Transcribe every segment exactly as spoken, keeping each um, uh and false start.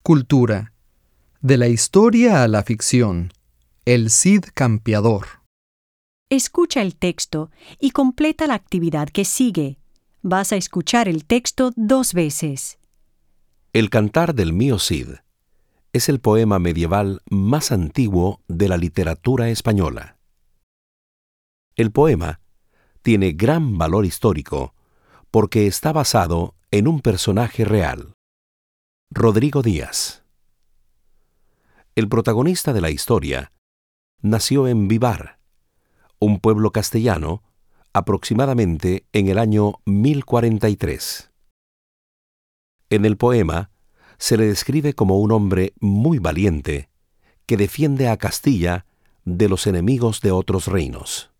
Cultura. De la historia a la ficción. El Cid Campeador. Escucha el texto y completa la actividad que sigue. Vas a escuchar el texto dos veces. El Cantar del mío Cid es el poema medieval más antiguo de la literatura española. El poema tiene gran valor histórico porque está basado en un personaje real, Rodrigo Díaz. El protagonista de la historia nació en Vivar, un pueblo castellano, aproximadamente en el año mil cuarenta y tres. En el poema se le describe como un hombre muy valiente que defiende a Castilla de los enemigos de otros reinos.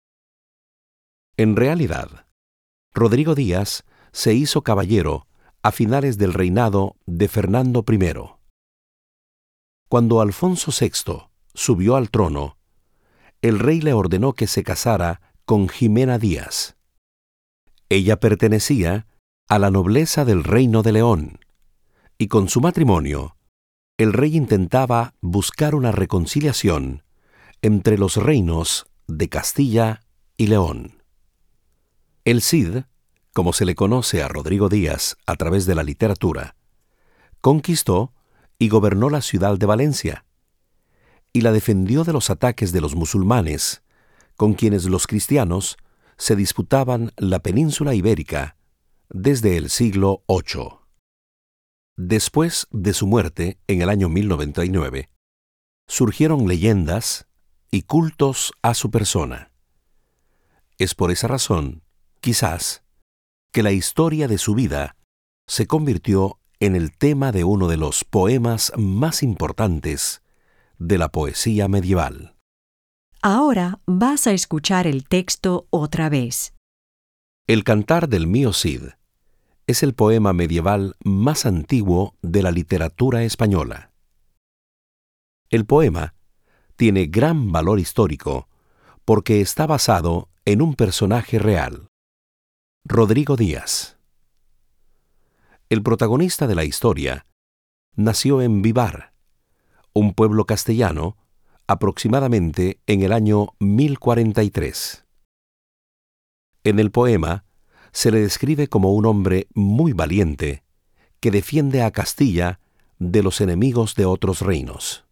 En realidad, Rodrigo Díaz se hizo caballero a finales del reinado de Fernando primero. Cuando Alfonso sexto subió al trono, el rey le ordenó que se casara con Jimena Díaz. Ella pertenecía a la nobleza del Reino de León, y con su matrimonio, el rey intentaba buscar una reconciliación entre los reinos de Castilla y León. El Cid, como se le conoce a Rodrigo Díaz a través de la literatura, conquistó y gobernó la ciudad de Valencia, y la defendió de los ataques de los musulmanes, con quienes los cristianos se disputaban la península ibérica desde el siglo octavo. Después de su muerte, en el año mil noventa y nueve, surgieron leyendas y cultos a su persona. Es por esa razón, quizás, que la historia de su vida se convirtió en el tema de uno de los poemas más importantes de la poesía medieval. Ahora vas a escuchar el texto otra vez. El Cantar del mío Cid es el poema medieval más antiguo de la literatura española. El poema tiene gran valor histórico porque está basado en un personaje real, Rodrigo Díaz. El protagonista de la historia nació en Vivar, un pueblo castellano, aproximadamente en el año mil cuarenta y tres. En el poema se le describe como un hombre muy valiente que defiende a Castilla de los enemigos de otros reinos.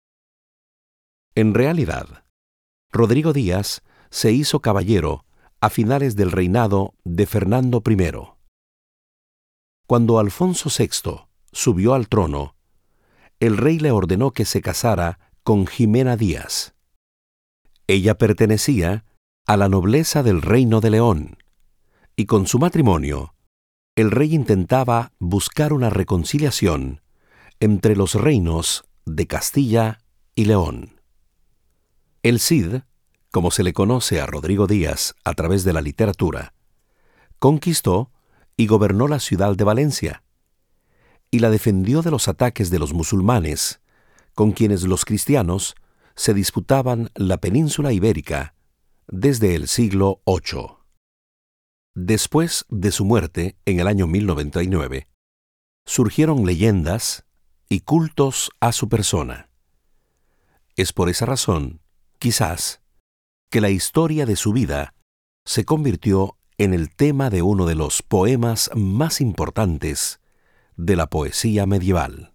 En realidad, Rodrigo Díaz se hizo caballero a finales del reinado de Fernando primero. Cuando Alfonso sexto subió al trono, el rey le ordenó que se casara con Jimena Díaz. Ella pertenecía a la nobleza del Reino de León, y con su matrimonio, el rey intentaba buscar una reconciliación entre los reinos de Castilla y León. El Cid, como se le conoce a Rodrigo Díaz a través de la literatura, conquistó y gobernó la ciudad de Valencia, y la defendió de los ataques de los musulmanes, con quienes los cristianos se disputaban la península ibérica desde el siglo octavo. Después de su muerte, en el año mil noventa y nueve, surgieron leyendas y cultos a su persona. Es por esa razón, quizás, que la historia de su vida se convirtió en el tema de uno de los poemas más importantes de la poesía medieval.